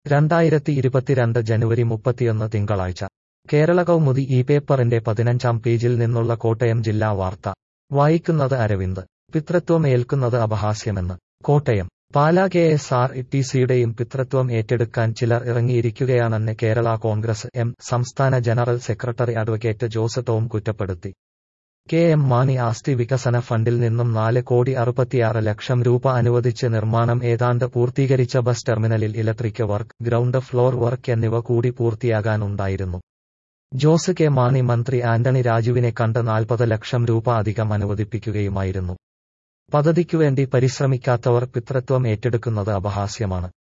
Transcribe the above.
2022 ജനുവരി 31 തിങ്കളാഴ്ച കേരള കൗമുദി ഈ പേപ്പറിന്റെ 15-ാം പേജിൽ നിന്നുള്ള കോട്ടയം ജില്ലാ വാർത്ത വായിക്കുന്നത് അരവിന്ദ്. പിതൃത്വം ഏൽക്കുന്നത് അപഹാസ്യമെന്ന്. കോട്ടയം. പാലാ KSRTCയുടെയും പിതൃത്വം ഏറ്റെടുക്കാൻ ചിലർ ഇറങ്ങിയിരിക്കുകയാണെന്ന് കേരള കോൺഗ്രസ് എം സംസ്ഥാന general secretary advocate Jose Tom കുറ്റപ്പെടുത്തി. KM മാണി ആസ്തി വികസന ഫണ്ടിൽ നിന്നും 4,66 ലക്ഷം രൂപ അനുവദിച്ച് നിർമ്മാണം ഏതാണ്ട് പൂർത്തീകരിച്ച ബസ് ടെർമിനലിൽ electric work, ground floor work എന്നിവ കൂടി പൂർത്തിയാകാനുണ്ടായിരുന്നു. ജോസ് കെ മാണി മന്ത്രി ആന്റണി രാജുവിനെ കണ്ട് 40 ലക്ഷം രൂപ അധികം അനുവദിപ്പിക്കുകയുമായിരുന്നു. പദ്ധതിക്കുവേണ്ടി പരിശ്രമിക്കാത്തവർ പിതൃത്വം ഏറ്റെടുക്കുന്നത് അപഹാസ്യമാണ്.